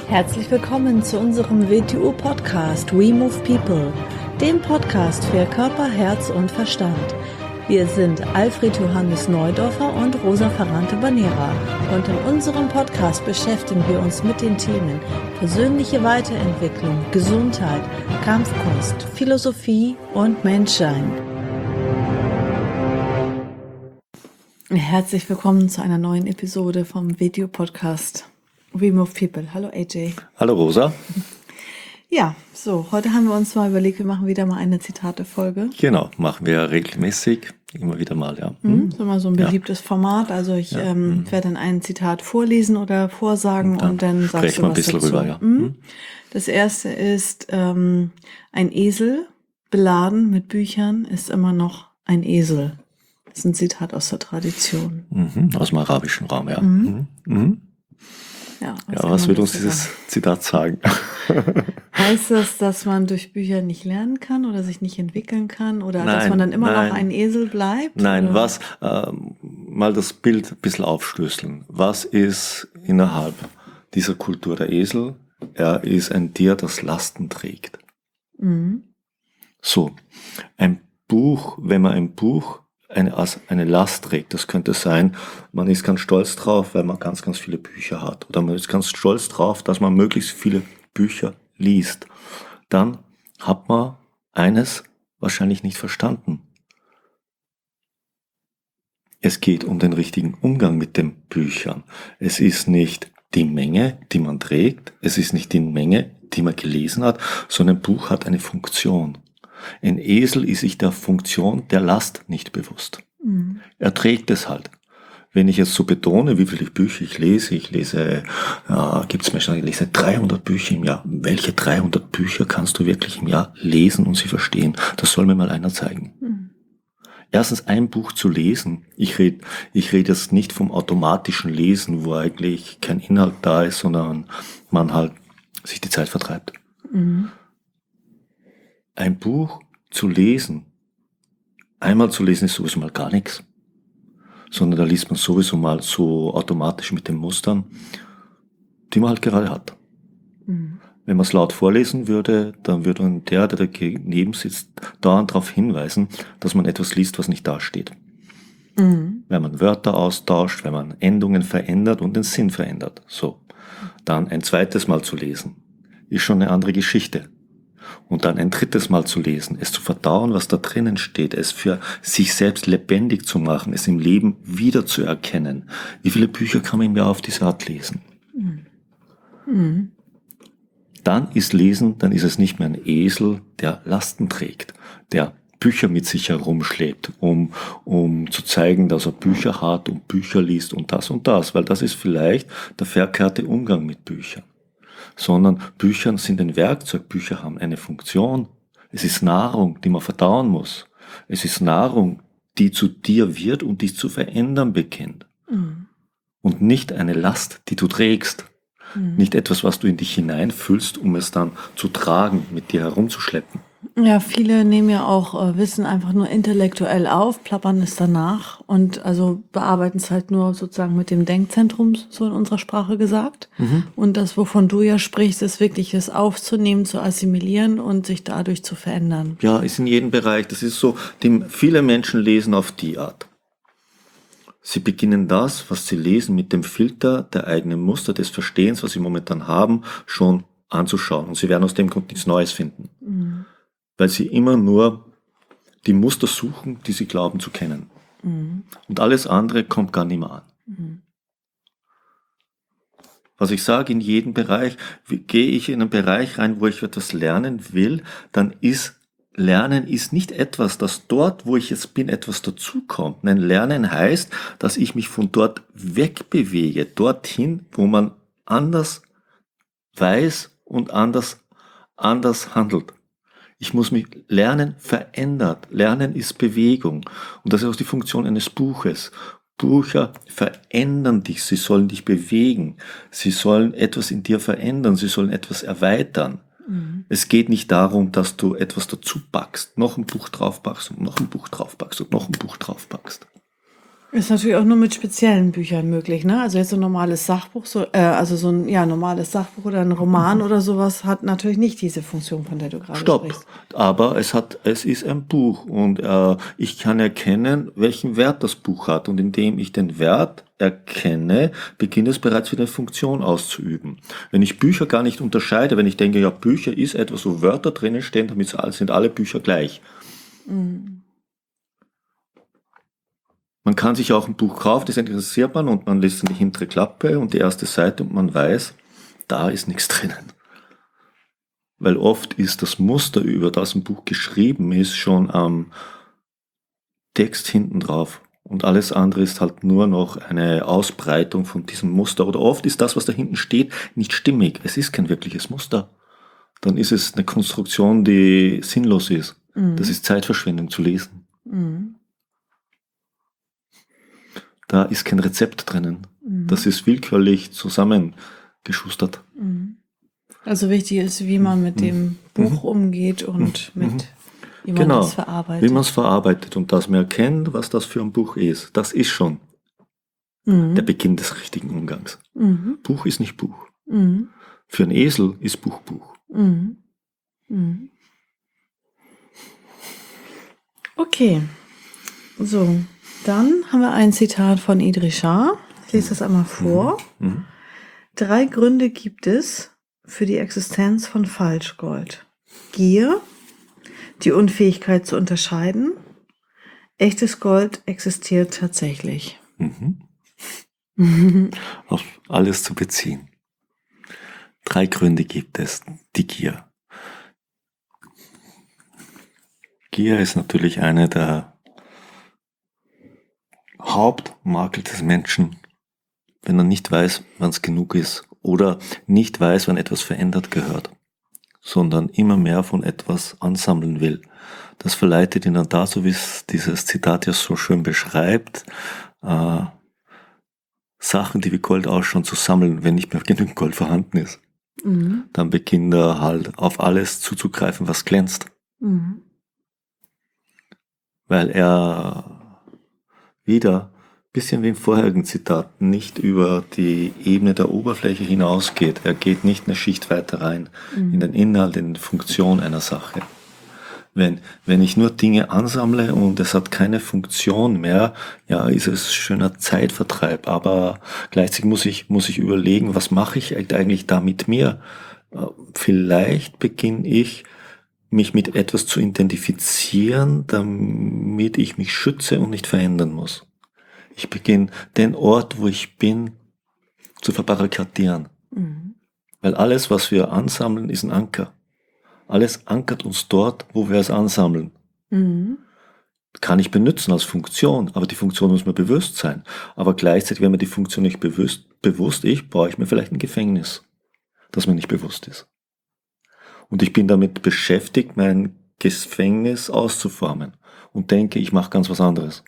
Herzlich willkommen zu unserem WTU-Podcast We Move People, dem Podcast für Körper, Herz und Verstand. Wir sind Alfred Johannes Neudorfer und Rosa Ferrante-Banera und in unserem Podcast beschäftigen wir uns mit den Themen persönliche Weiterentwicklung, Gesundheit, Kampfkunst, Philosophie und Menschsein. Herzlich willkommen zu einer neuen Episode vom WTU-Podcast We Move People. Hallo AJ. Hallo Rosa. Ja, so, heute haben wir uns mal überlegt, wir machen wieder mal eine Zitate-Folge. Genau, machen wir regelmäßig, immer wieder mal, ja. Das ist immer so ein beliebtes Format, also ich werde dann ein Zitat vorlesen oder vorsagen und dann sagst du was dazu. Sprechen wir ein bisschen rüber, ja. Das erste ist, ein Esel beladen mit Büchern ist immer noch ein Esel. Das ist ein Zitat aus der Tradition. Aus dem arabischen Raum, ja. Ja, was will uns dieses Zitat sagen? Heißt das, dass man durch Bücher nicht lernen kann oder sich nicht entwickeln kann oder dass man dann immer noch ein Esel bleibt? Nein, oder? Mal das Bild ein bisschen aufstößeln. Was ist innerhalb dieser Kultur der Esel? Er ist ein Tier, das Lasten trägt. So, ein Buch, wenn man ein Buch eine Last trägt. Das könnte sein, man ist ganz stolz drauf, weil man ganz, ganz viele Bücher hat. Oder man ist ganz stolz drauf, dass man möglichst viele Bücher liest. Dann hat man eines wahrscheinlich nicht verstanden. Es geht um den richtigen Umgang mit den Büchern. Es ist nicht die Menge, die man trägt. Es ist nicht die Menge, die man gelesen hat, sondern ein Buch hat eine Funktion. Ein Esel ist sich der Funktion der Last nicht bewusst. Er trägt es halt. Wenn ich jetzt so betone, wie viele Bücher ich lese, ich lese 300 Bücher im Jahr. Welche 300 Bücher kannst du wirklich im Jahr lesen und sie verstehen? Das soll mir mal einer zeigen. Erstens, ein Buch zu lesen. Ich rede jetzt nicht vom automatischen Lesen, wo eigentlich kein Inhalt da ist, sondern man halt sich die Zeit vertreibt. Ein Buch zu lesen, einmal zu lesen ist sowieso mal gar nichts, sondern da liest man sowieso mal so automatisch mit den Mustern, die man halt gerade hat. Wenn man es laut vorlesen würde, dann würde der daneben sitzt, dauernd darauf hinweisen, dass man etwas liest, was nicht dasteht. Wenn man Wörter austauscht, wenn man Endungen verändert und den Sinn verändert. So, dann ein zweites Mal zu lesen, ist schon eine andere Geschichte. Und dann ein drittes Mal zu lesen, es zu verdauen, was da drinnen steht, es für sich selbst lebendig zu machen, es im Leben wieder zu erkennen. Wie viele Bücher kann man im Jahr auf diese Art lesen? Dann ist es nicht mehr ein Esel, der Lasten trägt, der Bücher mit sich herumschleppt, um zu zeigen, dass er Bücher hat und Bücher liest und das, weil das ist vielleicht der verkehrte Umgang mit Büchern. Sondern Bücher sind ein Werkzeug, Bücher haben eine Funktion. Es ist Nahrung, die man verdauen muss. Es ist Nahrung, die zu dir wird und dich zu verändern beginnt. Und nicht eine Last, die du trägst. Nicht etwas, was du in dich hineinfüllst, um es dann zu tragen, mit dir herumzuschleppen. Ja, viele nehmen ja auch Wissen einfach nur intellektuell auf, plappern es danach und also bearbeiten es halt nur sozusagen mit dem Denkzentrum, so in unserer Sprache gesagt. Und das, wovon du ja sprichst, ist wirklich es aufzunehmen, zu assimilieren und sich dadurch zu verändern. Ja, ist in jedem Bereich. Das ist so, viele Menschen lesen auf die Art. Sie beginnen das, was sie lesen, mit dem Filter der eigenen Muster, des Verstehens, was sie momentan haben, schon anzuschauen. Und sie werden aus dem Grund nichts Neues finden. Weil sie immer nur die Muster suchen, die sie glauben zu kennen. Und alles andere kommt gar nicht mehr an. Was ich sage, in jedem Bereich, gehe ich in einen Bereich rein, wo ich etwas lernen will, dann ist Lernen ist nicht etwas, dass dort, wo ich jetzt bin, etwas dazukommt. Nein, Lernen heißt, dass ich mich von dort wegbewege, dorthin, wo man anders weiß und anders handelt. Ich muss mich lernen, verändert. Lernen ist Bewegung. Und das ist auch die Funktion eines Buches. Bücher verändern dich, sie sollen dich bewegen. Sie sollen etwas in dir verändern, sie sollen etwas erweitern. Es geht nicht darum, dass du etwas dazu packst, noch ein Buch draufpackst und noch ein Buch draufpackst und noch ein Buch draufpackst. Ist natürlich auch nur mit speziellen Büchern möglich, ne? Also jetzt so ein normales Sachbuch, also so ein normales Sachbuch oder ein Roman oder sowas hat natürlich nicht diese Funktion, von der du gerade Stopp. sprichst. Aber es ist ein Buch und ich kann erkennen, welchen Wert das Buch hat. Und indem ich den Wert erkenne, beginnt es bereits wieder eine Funktion auszuüben. Wenn ich Bücher gar nicht unterscheide, wenn ich denke, ja, Bücher ist etwas, wo Wörter drinnen stehen, damit sind alle Bücher gleich. Man kann sich auch ein Buch kaufen, das interessiert man und man liest in die hintere Klappe und die erste Seite und man weiß, da ist nichts drinnen. Weil oft ist das Muster, über das ein Buch geschrieben ist, schon am Text hinten drauf. Und alles andere ist halt nur noch eine Ausbreitung von diesem Muster. Oder oft ist das, was da hinten steht, nicht stimmig. Es ist kein wirkliches Muster. Dann ist es eine Konstruktion, die sinnlos ist. Das ist Zeitverschwendung zu lesen. Da ist kein Rezept drinnen. Das ist willkürlich zusammengeschustert. Also wichtig ist, wie man mit dem Buch umgeht und wie man das verarbeitet. Wie man es verarbeitet und dass man erkennt, was das für ein Buch ist. Das ist schon der Beginn des richtigen Umgangs. Buch ist nicht Buch. Für einen Esel ist Buch Buch. Okay, so, dann haben wir ein Zitat von Idrissar. Ich lese das einmal vor. 3 Gründe gibt es für die Existenz von Falschgold. Gier, die Unfähigkeit zu unterscheiden. Echtes Gold existiert tatsächlich. Auf alles zu beziehen. 3 Gründe gibt es. Die Gier. Gier ist natürlich eine der Hauptmakel des Menschen, wenn er nicht weiß, wann es genug ist oder nicht weiß, wann etwas verändert gehört, sondern immer mehr von etwas ansammeln will. Das verleitet ihn dann dazu, wie es dieses Zitat ja so schön beschreibt, Sachen, die wie Gold ausschauen, zu sammeln, wenn nicht mehr genügend Gold vorhanden ist. Dann beginnt er halt auf alles zuzugreifen, was glänzt. Weil er wieder, bisschen wie im vorherigen Zitat, nicht über die Ebene der Oberfläche hinausgeht. Er geht nicht eine Schicht weiter rein in den Inhalt, in die Funktion einer Sache. Wenn ich nur Dinge ansammle und es hat keine Funktion mehr, ja, ist es schöner Zeitvertreib. Aber gleichzeitig muss ich überlegen, was mache ich eigentlich da mit mir? Vielleicht beginne ich, mich mit etwas zu identifizieren, damit ich mich schütze und nicht verändern muss. Ich beginne, den Ort, wo ich bin, zu verbarrikadieren. Weil alles, was wir ansammeln, ist ein Anker. Alles ankert uns dort, wo wir es ansammeln. Kann ich benutzen als Funktion, aber die Funktion muss mir bewusst sein. Aber gleichzeitig, wenn mir die Funktion nicht bewusst ist, baue ich mir vielleicht ein Gefängnis, das mir nicht bewusst ist. Und ich bin damit beschäftigt, mein Gefängnis auszuformen und denke, ich mache ganz was anderes.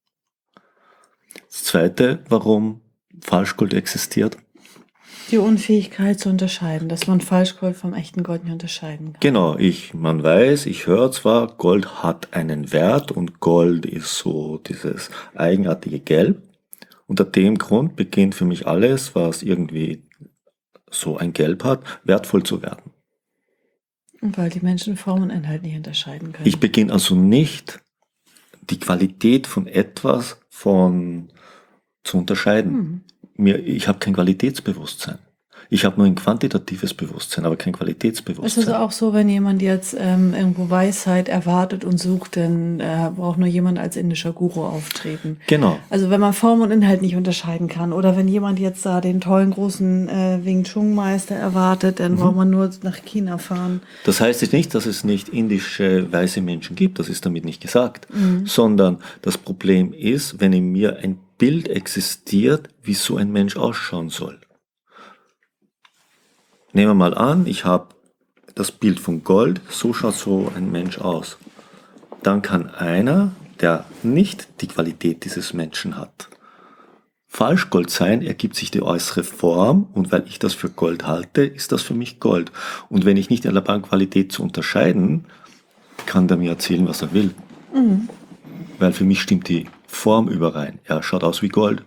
Das Zweite, warum Falschgold existiert. Die Unfähigkeit zu unterscheiden, dass man Falschgold vom echten Gold nicht unterscheiden kann. Genau, man weiß, ich höre zwar, Gold hat einen Wert und Gold ist so dieses eigenartige Gelb. Unter dem Grund beginnt für mich alles, was irgendwie so ein Gelb hat, wertvoll zu werden. Und weil die Menschen Form und Inhalt nicht unterscheiden können. Ich beginne also nicht, die Qualität von etwas zu unterscheiden. Ich habe kein Qualitätsbewusstsein. Ich habe nur ein quantitatives Bewusstsein, aber kein Qualitätsbewusstsein. Es ist auch so, wenn jemand jetzt irgendwo Weisheit erwartet und sucht, dann braucht nur jemand als indischer Guru auftreten. Genau. Also wenn man Form und Inhalt nicht unterscheiden kann oder wenn jemand jetzt da den tollen großen Wing Chun Meister erwartet, dann braucht man nur nach China fahren. Das heißt jetzt nicht, dass es nicht indische weise Menschen gibt, das ist damit nicht gesagt, sondern das Problem ist, wenn in mir ein Bild existiert, wie so ein Mensch ausschauen soll. Nehmen wir mal an, ich habe das Bild von Gold, so schaut so ein Mensch aus. Dann kann einer, der nicht die Qualität dieses Menschen hat, Falschgold sein, ergibt sich die äußere Form und weil ich das für Gold halte, ist das für mich Gold. Und wenn ich nicht in der Lage bin, Qualität zu unterscheiden, kann der mir erzählen, was er will. Weil für mich stimmt die Form überein. Er schaut aus wie Gold.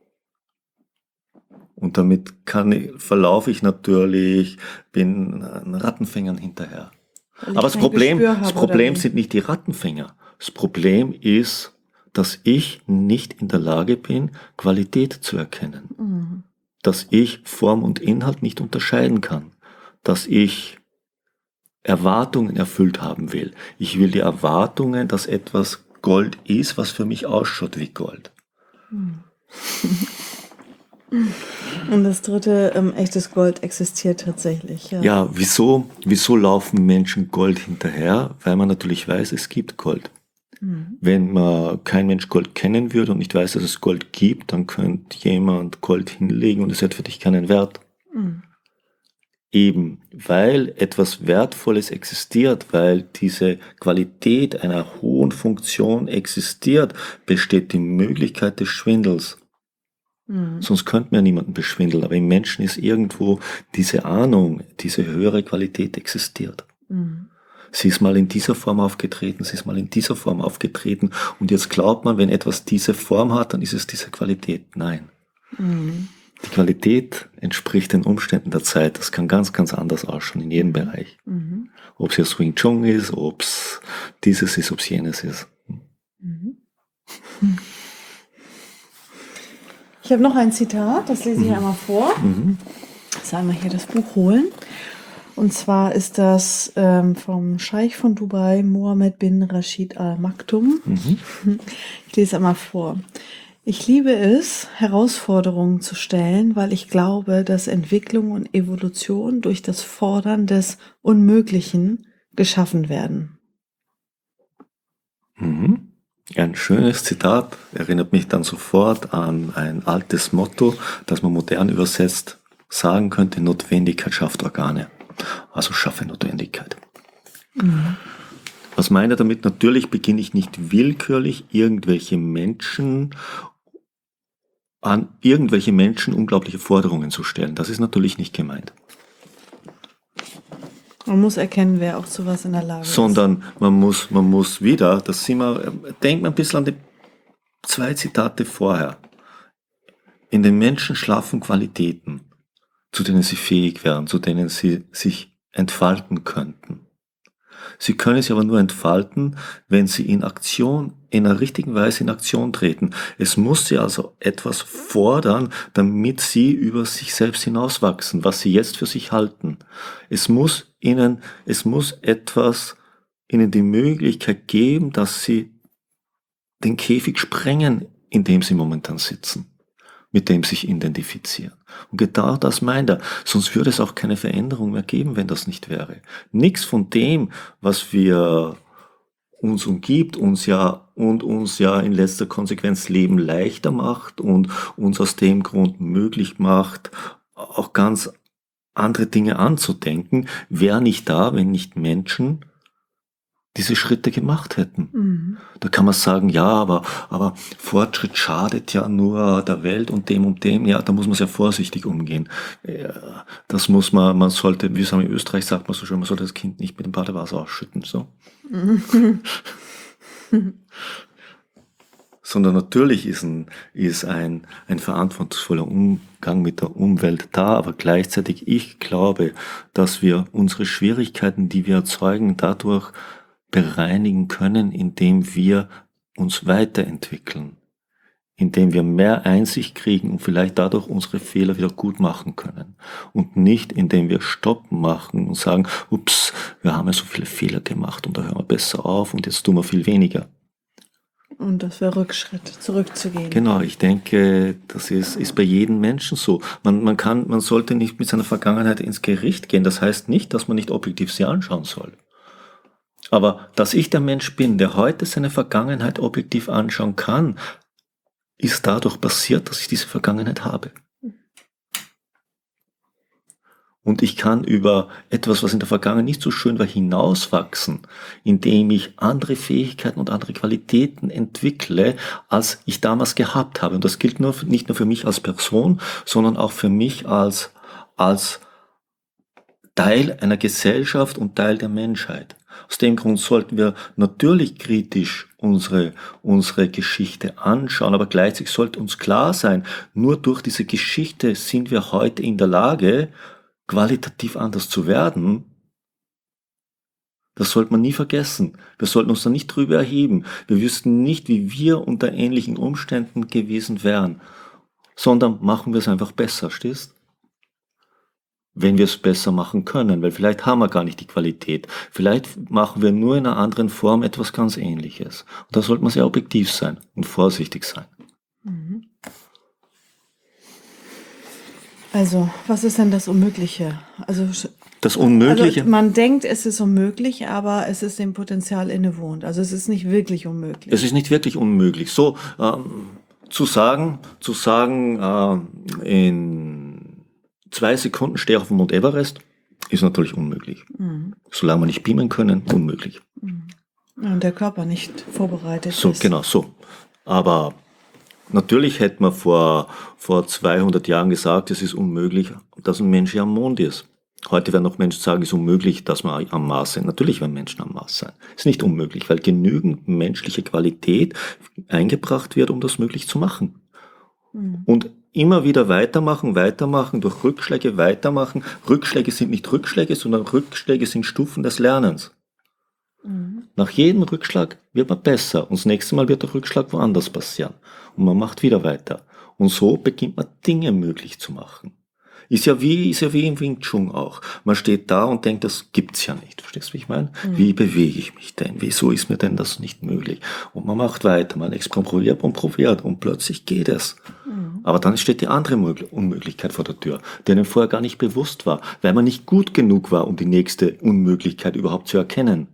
Und damit verlaufe ich natürlich, bin Rattenfängern hinterher. Aber das Problem sind nicht die Rattenfänger. Das Problem ist, dass ich nicht in der Lage bin, Qualität zu erkennen. Mhm. Dass ich Form und Inhalt nicht unterscheiden kann. Dass ich Erwartungen erfüllt haben will. Ich will die Erwartungen, dass etwas Gold ist, was für mich ausschaut wie Gold. Mhm. Und das dritte, echtes Gold existiert tatsächlich. Ja, wieso laufen Menschen Gold hinterher? Weil man natürlich weiß, es gibt Gold. Mhm. Wenn man kein Mensch Gold kennen würde und nicht weiß, dass es Gold gibt, dann könnte jemand Gold hinlegen und es hat für dich keinen Wert. Mhm. Eben, weil etwas Wertvolles existiert, weil diese Qualität einer hohen Funktion existiert, besteht die Möglichkeit des Schwindels. Mhm. Sonst könnte man ja niemanden beschwindeln, aber im Menschen ist irgendwo diese Ahnung, diese höhere Qualität existiert. Mhm. Sie ist mal in dieser Form aufgetreten, sie ist mal in dieser Form aufgetreten und jetzt glaubt man, wenn etwas diese Form hat, dann ist es diese Qualität. Nein. Mhm. Die Qualität entspricht den Umständen der Zeit. Das kann ganz, ganz anders ausschauen in jedem Bereich. Mhm. Ob es jetzt Wing Chun ist, ob es dieses ist, ob es jenes ist. Mhm. Ich habe noch ein Zitat, das lese ich einmal vor. Mhm. Jetzt einmal hier das Buch holen. Und zwar ist das vom Scheich von Dubai, Mohammed bin Rashid Al Maktoum. Mhm. Ich lese einmal vor. Ich liebe es, Herausforderungen zu stellen, weil ich glaube, dass Entwicklung und Evolution durch das Fordern des Unmöglichen geschaffen werden. Mhm. Ein schönes Zitat, erinnert mich dann sofort an ein altes Motto, das man modern übersetzt sagen könnte, Notwendigkeit schafft Organe. Also schaffe Notwendigkeit. Mhm. Was meine ich damit? Natürlich beginne ich nicht willkürlich an irgendwelche Menschen unglaubliche Forderungen zu stellen. Das ist natürlich nicht gemeint. Man muss erkennen, wer auch zu was in der Lage ist. Sondern man muss wieder, denkt man ein bisschen an die 2 Zitate vorher. In den Menschen schlafen Qualitäten, zu denen sie fähig wären, zu denen sie sich entfalten könnten. Sie können sich aber nur entfalten, wenn sie in einer richtigen Weise in Aktion treten. Es muss sie also etwas fordern, damit sie über sich selbst hinauswachsen, was sie jetzt für sich halten. Es muss ihnen die Möglichkeit geben, dass sie den Käfig sprengen, in dem sie momentan sitzen, mit dem sich identifizieren. Und genau das meint er. Sonst würde es auch keine Veränderung mehr geben, wenn das nicht wäre. Nichts von dem, was wir uns umgibt, uns ja in letzter Konsequenz Leben leichter macht und uns aus dem Grund möglich macht, auch ganz andere Dinge anzudenken, wäre nicht da, wenn nicht Menschen diese Schritte gemacht hätten. Mhm. Da kann man sagen, ja, aber Fortschritt schadet ja nur der Welt und dem. Ja, da muss man sehr vorsichtig umgehen. Das muss man sollte, wie es in Österreich sagt man so schön, man sollte das Kind nicht mit dem Badewasser ausschütten, so. Mhm. Sondern natürlich ist ein verantwortungsvoller Umgang mit der Umwelt da, aber gleichzeitig ich glaube, dass wir unsere Schwierigkeiten, die wir erzeugen, dadurch bereinigen können, indem wir uns weiterentwickeln, indem wir mehr Einsicht kriegen und vielleicht dadurch unsere Fehler wieder gut machen können und nicht, indem wir Stopp machen und sagen, ups, wir haben ja so viele Fehler gemacht und da hören wir besser auf und jetzt tun wir viel weniger. Und das wäre Rückschritt, zurückzugehen. Genau, ich denke, das ist bei jedem Menschen so. Man sollte nicht mit seiner Vergangenheit ins Gericht gehen. Das heißt nicht, dass man nicht objektiv sie anschauen soll. Aber dass ich der Mensch bin, der heute seine Vergangenheit objektiv anschauen kann, ist dadurch passiert, dass ich diese Vergangenheit habe. Und ich kann über etwas, was in der Vergangenheit nicht so schön war, hinauswachsen, indem ich andere Fähigkeiten und andere Qualitäten entwickle, als ich damals gehabt habe. Und das gilt nicht nur für mich als Person, sondern auch für mich als Teil einer Gesellschaft und Teil der Menschheit. Aus dem Grund sollten wir natürlich kritisch unsere Geschichte anschauen, aber gleichzeitig sollte uns klar sein, nur durch diese Geschichte sind wir heute in der Lage, qualitativ anders zu werden. Das sollte man nie vergessen. Wir sollten uns da nicht drüber erheben. Wir wüssten nicht, wie wir unter ähnlichen Umständen gewesen wären, sondern machen wir es einfach besser, stehst? Wenn wir es besser machen können, weil vielleicht haben wir gar nicht die Qualität. Vielleicht machen wir nur in einer anderen Form etwas ganz Ähnliches. Und da sollte man sehr objektiv sein und vorsichtig sein. Also, was ist denn das Unmögliche? Das Unmögliche? Also man denkt, es ist unmöglich, aber es ist dem Potenzial innewohnt. Also es ist nicht wirklich unmöglich. Es ist nicht wirklich unmöglich. So zu sagen, in 2 Sekunden stehe ich auf dem Mount Everest, ist natürlich unmöglich. Solange wir nicht beamen können, unmöglich. Ja, und der Körper nicht vorbereitet So, ist. genau, so. Aber natürlich hätte man vor 200 Jahren gesagt, es ist unmöglich, dass ein Mensch hier am Mond ist. Heute werden noch Menschen sagen, es ist unmöglich, dass wir am Mars sind. Natürlich werden Menschen am Mars sein. Es ist nicht unmöglich, weil genügend menschliche Qualität eingebracht wird, um das möglich zu machen. Und immer wieder weitermachen, durch Rückschläge weitermachen. Rückschläge sind nicht Rückschläge, sondern Rückschläge sind Stufen des Lernens. Nach jedem Rückschlag wird man besser und das nächste Mal wird der Rückschlag woanders passieren. Und man macht wieder weiter. Und so beginnt man Dinge möglich zu machen. Ist ja wie im Wing Chun auch. Man steht da und denkt, das gibt's ja nicht. Verstehst du, wie ich meine? Wie bewege ich mich denn? Wieso ist mir denn das nicht möglich? Und man macht weiter, man exprobiert und probiert und plötzlich geht es. Aber dann steht die andere Unmöglichkeit vor der Tür, die einem vorher gar nicht bewusst war, weil man nicht gut genug war, um die nächste Unmöglichkeit überhaupt zu erkennen.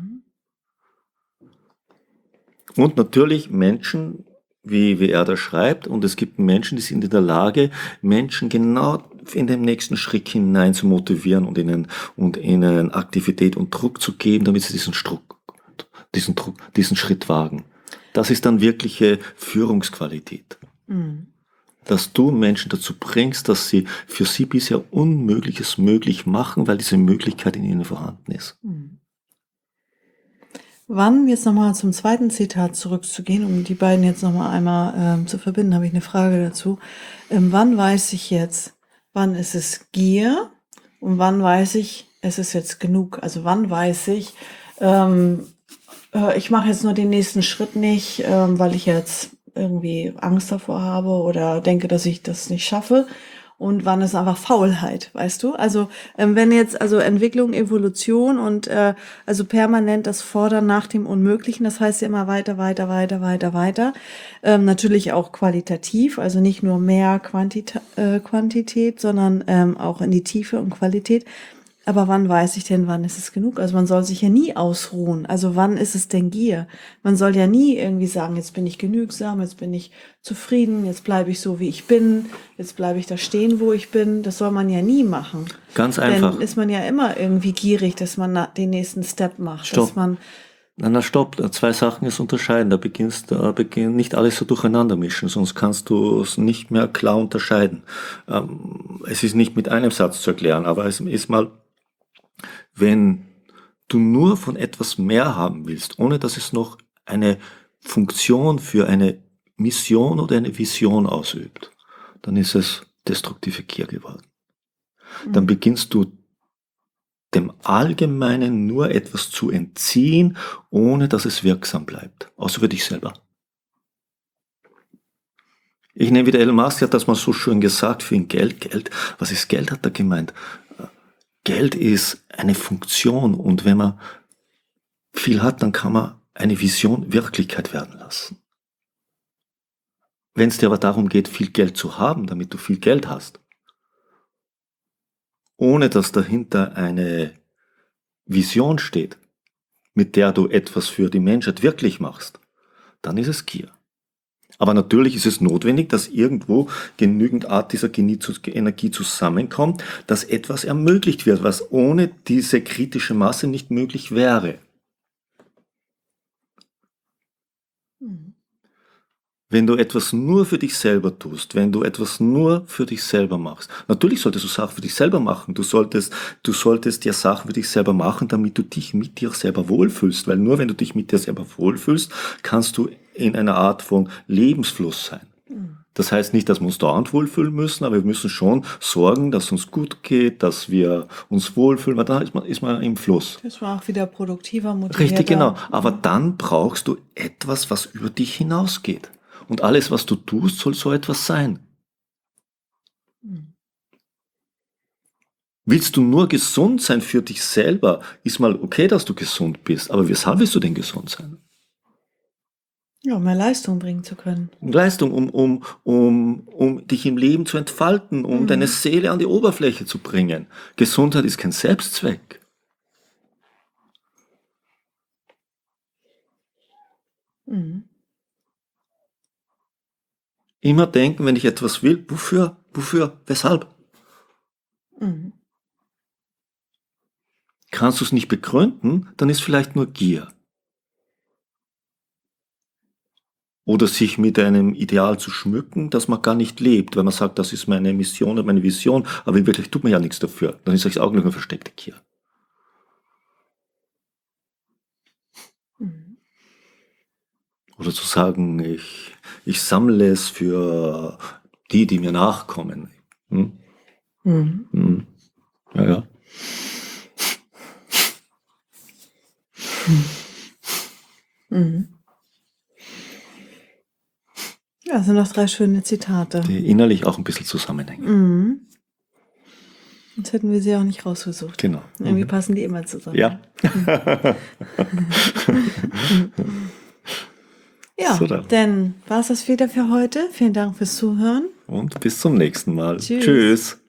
Und natürlich Menschen, wie er da schreibt, und es gibt Menschen, die sind in der Lage, Menschen genau in den nächsten Schritt hinein zu motivieren und ihnen Aktivität und Druck zu geben, damit sie diesen Schritt wagen. Das ist dann wirkliche Führungsqualität. Dass du Menschen dazu bringst, dass sie für sie bisher Unmögliches möglich machen, weil diese Möglichkeit in ihnen vorhanden ist. Wann, jetzt nochmal zum zweiten Zitat zurückzugehen, um die beiden jetzt nochmal einmal zu verbinden, habe ich eine Frage dazu. Wann weiß ich jetzt, wann ist es Gier und wann weiß ich, es ist jetzt genug? Also wann weiß ich, ich mache jetzt nur den nächsten Schritt nicht, weil ich jetzt irgendwie Angst davor habe oder denke, dass ich das nicht schaffe. Und wann ist einfach Faulheit, weißt du? Also wenn jetzt also Entwicklung, Evolution und also permanent das Fordern nach dem Unmöglichen, das heißt ja immer weiter, natürlich auch qualitativ, also nicht nur mehr Quantität, sondern auch in die Tiefe und Qualität. Aber wann weiß ich denn, wann ist es genug? Also man soll sich ja nie ausruhen. Also wann ist es denn Gier? Man soll ja nie irgendwie sagen, jetzt bin ich genügsam, jetzt bin ich zufrieden, jetzt bleibe ich so, wie ich bin, jetzt bleibe ich da stehen, wo ich bin. Das soll man ja nie machen. Ganz einfach. Dann ist man ja immer irgendwie gierig, dass man den nächsten Step macht. Stopp. Dass man Stopp. 2 Sachen ist unterscheiden. Da beginnt nicht alles so durcheinander mischen, sonst kannst du es nicht mehr klar unterscheiden. Es ist nicht mit einem Satz zu erklären, aber es ist mal, wenn du nur von etwas mehr haben willst, ohne dass es noch eine Funktion für eine Mission oder eine Vision ausübt, dann ist es destruktive Gier geworden. Dann beginnst du dem Allgemeinen nur etwas zu entziehen, ohne dass es wirksam bleibt, außer für dich selber. Ich nehme wieder Elon Musk, hat das mal so schön gesagt, für ihn Geld. Was ist Geld, hat er gemeint? Geld ist eine Funktion und wenn man viel hat, dann kann man eine Vision Wirklichkeit werden lassen. Wenn es dir aber darum geht, viel Geld zu haben, damit du viel Geld hast, ohne dass dahinter eine Vision steht, mit der du etwas für die Menschheit wirklich machst, dann ist es Gier. Aber natürlich ist es notwendig, dass irgendwo genügend Art dieser Energie zusammenkommt, dass etwas ermöglicht wird, was ohne diese kritische Masse nicht möglich wäre. Wenn du etwas nur für dich selber tust, wenn du etwas nur für dich selber machst, natürlich solltest du Sachen für dich selber machen. Du solltest ja Sachen für dich selber machen, damit du dich mit dir selber wohlfühlst, weil nur wenn du dich mit dir selber wohlfühlst, kannst du in einer Art von Lebensfluss sein. Das heißt nicht, dass wir uns dauernd wohlfühlen müssen, aber wir müssen schon sorgen, dass es uns gut geht, dass wir uns wohlfühlen, weil dann ist man im Fluss. Das war auch wieder produktiver, motivierter. Richtig, genau. Aber dann brauchst du etwas, was über dich hinausgeht. Und alles, was du tust, soll so etwas sein. Willst du nur gesund sein für dich selber, ist mal okay, dass du gesund bist, aber weshalb willst du denn gesund sein? Ja, mehr Leistung bringen zu können. Leistung, um dich im Leben zu entfalten, um deine Seele an die Oberfläche zu bringen. Gesundheit ist kein Selbstzweck. Immer denken, wenn ich etwas will, wofür, weshalb? Kannst du es nicht begründen, dann ist vielleicht nur Gier. Oder sich mit einem Ideal zu schmücken, das man gar nicht lebt, weil man sagt, das ist meine Mission und meine Vision, aber in Wirklichkeit tut man ja nichts dafür. Dann ist es auch nur versteckte Gier. Oder zu sagen, ich sammle es für die mir nachkommen. Ja. Ja, das sind noch 3 schöne Zitate. Die innerlich auch ein bisschen zusammenhängen. Sonst hätten wir sie auch nicht rausgesucht. Genau. Irgendwie passen die immer zusammen. Ja. Ja, So dann. dann war es das wieder für heute. Vielen Dank fürs Zuhören. Und bis zum nächsten Mal. Tschüss. Tschüss.